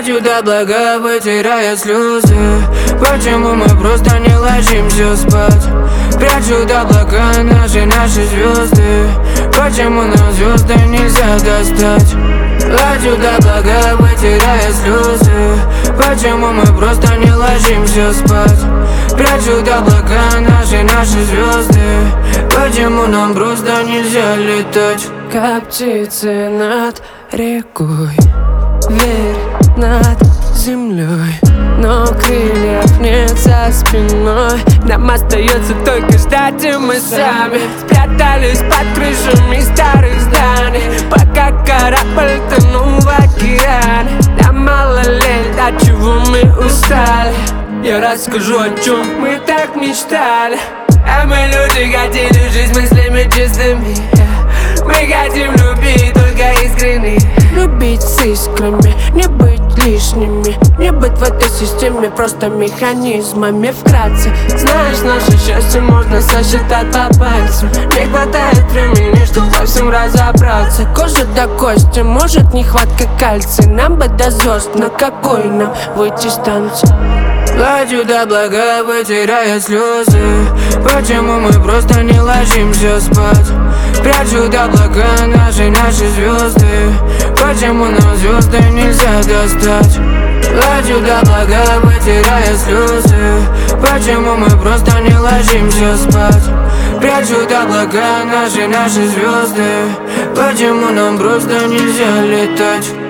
Плачут облака, вытирая слезы. Почему мы просто не ложимся спать? Прячут облака наши звезды. Почему нам звезды нельзя достать? Плачут облака, вытирая слезы. Почему мы просто не ложимся спать? Прячут облака наши звезды. Почему нам просто нельзя летать? Как птицы над рекой, вверх над землей, но крыльев нет за спиной. Нам остается только ждать, и мы сами спрятались под крышами старых зданий, пока корабль тонул в океане. Нам мало лет, от чего мы устали. Я расскажу, о чем мы так мечтали. А мы люди, хотели жизнь мыслями чистыми. Мы хотим любить только искренне. Любить с искрами, не быть лишними. Не быть в этой системе просто механизмами. Вкратце, знаешь, наше счастье можно сосчитать по пальцам. Не хватает времени, чтобы во всем разобраться. Кожа до кости, может нехватка кальция. Нам бы до звезд, на какой нам выйти с танца? Плачут облака, вытирая слезы. Почему мы просто не ложимся спать? Прячут облака наши звезды. Почему нам звезды нельзя достать? Плачут облака, вытирая слезы. Почему мы просто не ложимся спать? Прячут облака наши звезды. Почему нам просто нельзя летать?